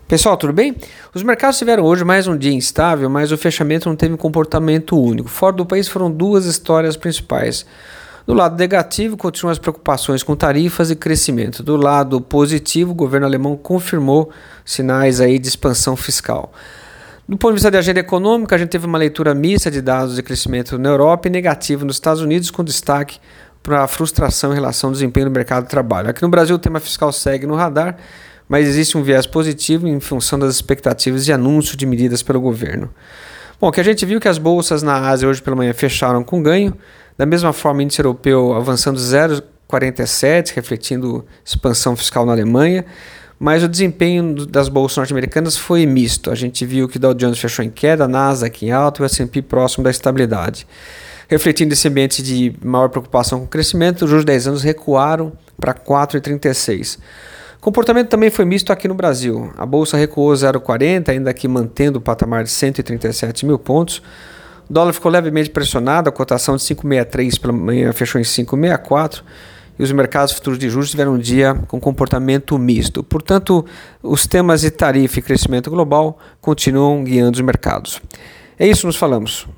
Pessoal, tudo bem? Os mercados tiveram hoje mais um dia instável, mas o fechamento não teve um comportamento único. Fora do país foram duas histórias principais. Do lado negativo, continuam as preocupações com tarifas e crescimento. Do lado positivo, o governo alemão confirmou sinais aí de expansão fiscal. Do ponto de vista da agenda econômica, a gente teve uma leitura mista de dados de crescimento na Europa e negativo nos Estados Unidos, com destaque para a frustração em relação ao desempenho do mercado de trabalho. Aqui no Brasil, o tema fiscal segue no radar, mas existe um viés positivo em função das expectativas de anúncio de medidas pelo governo. Bom, que a gente viu que as bolsas na Ásia hoje pela manhã fecharam com ganho, da mesma forma o índice europeu avançando 0,47, refletindo expansão fiscal na Alemanha, mas o desempenho das bolsas norte-americanas foi misto. A gente viu que o Dow Jones fechou em queda, a Nasdaq em alta e o S&P próximo da estabilidade. Refletindo esse ambiente de maior preocupação com o crescimento, os juros de 10 anos recuaram para 4,36. O comportamento também foi misto aqui no Brasil. A bolsa recuou 0,40, ainda que mantendo o patamar de 137 mil pontos. O dólar ficou levemente pressionado, a cotação de 5,63 pela manhã fechou em 5,64 e os mercados futuros de juros tiveram um dia com comportamento misto. Portanto, os temas de tarifa e crescimento global continuam guiando os mercados. É isso, nos falamos.